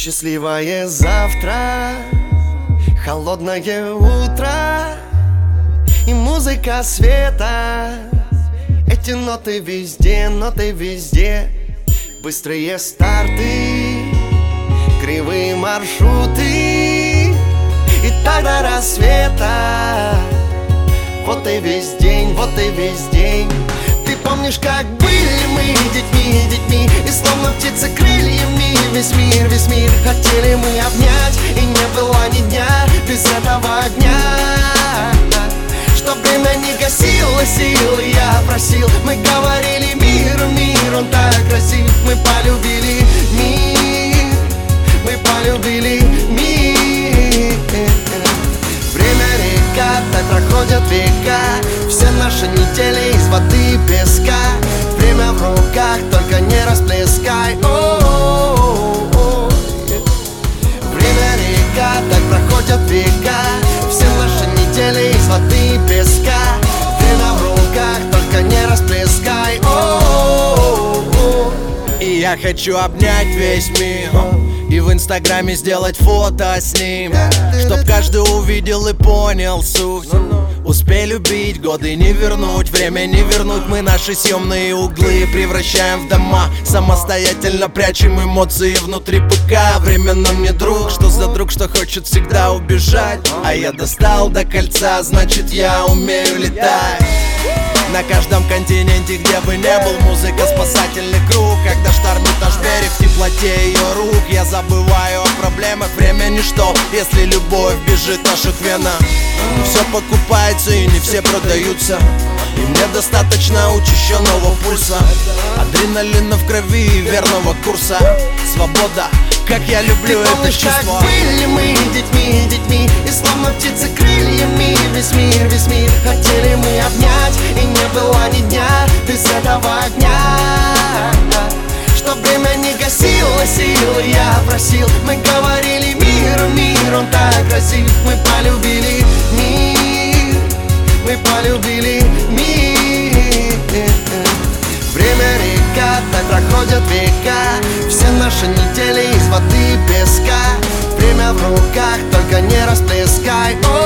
Счастливое завтра, холодное утро и музыка света. Эти ноты везде, быстрые старты, кривые маршруты, и так до рассвета. Вот и весь день, вот и весь день. Ты помнишь, как были мы детьми, и словно птицы крыльями весь мир хотели мы обнять, и не было ни дня без этого огня. Чтоб время не гасило силы, я просил. Мы говорили мир, он так красив. Мы полюбили мир, мы полюбили мир. Время река, так проходят века. Все наши недели из воды и песка. Время в руках, только не расплескай. Время река, так проходят века. Все наши недели из воды и песка. Время в руках, только не расплескай. И я хочу обнять весь мир и в инстаграме сделать фото с ним, чтоб каждый увидел и понял суть. Успей любить, годы не вернуть, время не вернуть. Мы наши съемные углы превращаем в дома, самостоятельно прячем эмоции внутри ПК. Время нам не друг, что за друг, что хочет всегда убежать. А я достал до кольца, значит я умею летать. На каждом континенте, где бы не был, музыка спасательный круг. Когда штормит наш берег в теплоте ее рук, я забываю о проблемах, время ничто, если любовь бежит в наших венах. Не все покупается и не все продаются, и мне достаточно учащенного пульса, адреналина в крови и верного курса. Свобода, как я люблю это чувство. Ты помнишь, как были мы детьми, и словно птицы крыльями весь мир хотели мы обнять, и не было ни дня без этого огня. Чтоб время не гасило силы, я просил. Мы говорили мир, он так красив. Мы полюбили мир, мы полюбили мир. Время река, так проходят века. Все наши недели из воды и песка. Время в руках, только не расплескай.